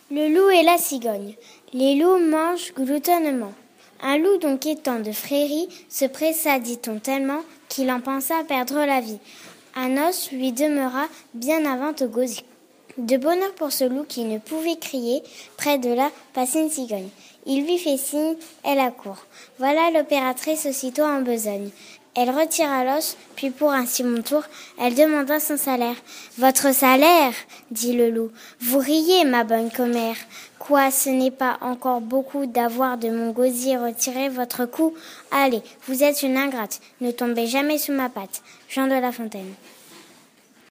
Le loup et la cigogne. Les loups mangent gloutonnement. Un loup donc étant de Fréry se pressa, dit-on tellement, qu'il en pensa perdre la vie. Un os lui demeura bien avant au gosier. De bonheur pour ce loup qui ne pouvait crier, près de là passait une cigogne. Il lui fait signe, elle accourt. Voilà l'opératrice aussitôt en besogne. Elle retira l'os, puis pour un si bon tour, elle demanda son salaire. « Votre salaire ?» dit le loup. « Vous riez, ma bonne commère. Quoi, ce n'est pas encore beaucoup d'avoir de mon gosier retiré votre cou ? Allez, vous êtes une ingrate, ne tombez jamais sous ma patte. » Jean de La Fontaine.